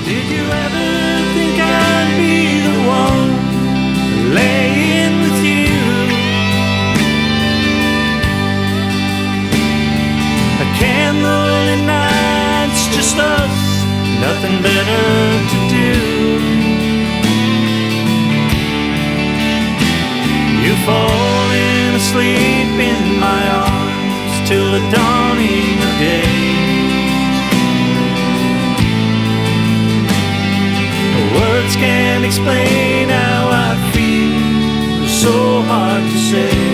Did you ever think I'd be the one laying with you? A candlelit nights, just us, nothing better to do. You falling asleep in my arms till the dawning of day. Words can't explain how I feel, it's so hard to say.